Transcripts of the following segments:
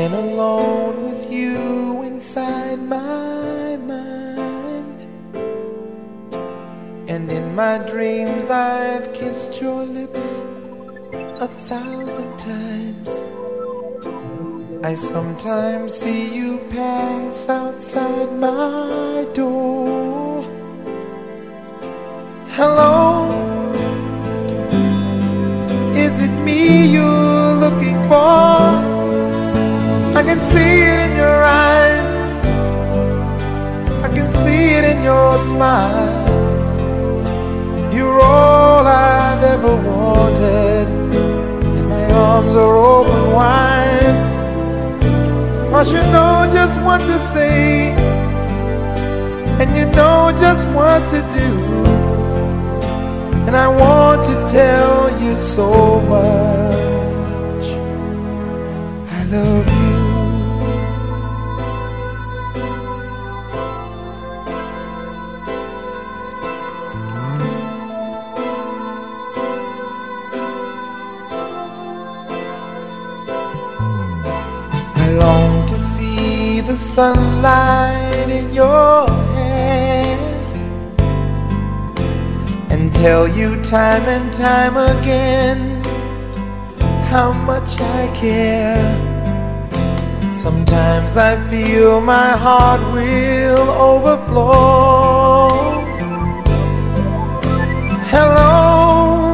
been alone with you inside my mind, and in my dreams I've kissed your lips 1,000 times. I sometimes see you pass outside my door. Hello, is it me you're looking for? I can see it in your eyes, I can see it in your smile. You're all I've ever wanted, and my arms are open wide. 'Cause you know just what to say, and you know just what to do, and I want to tell you so much I love you. I long to see the sunlight in your hair and tell you time and time again how much I care. Sometimes I feel my heart will overflow. Hello,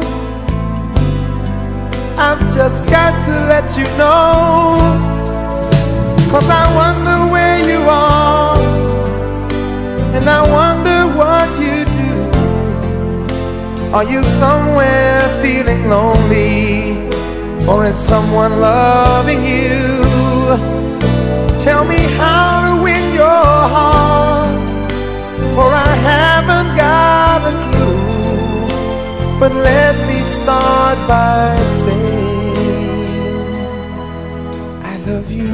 I've just got to let you know, 'cause I wonder where you are, and I wonder what you do. Are you somewhere feeling lonely, or is someone loving you? Tell me how to win your heart, for I haven't got a clue. But let me start by saying I love you.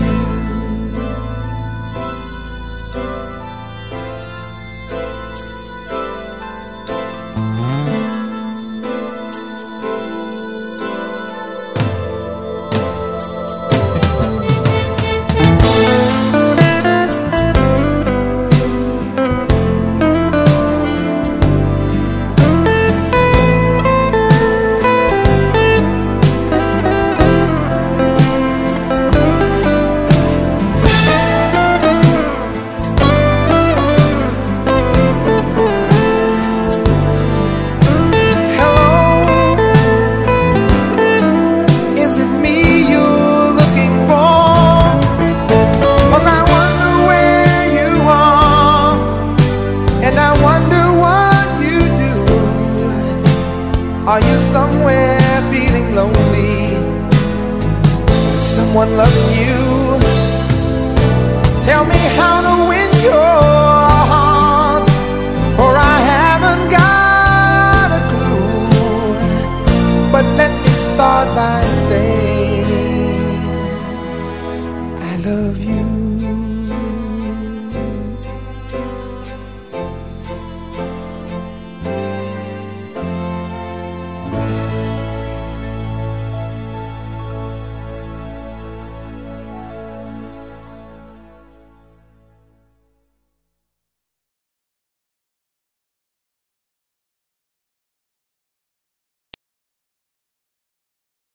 Are you somewhere feeling lonely? Someone loving you? Tell me how to win your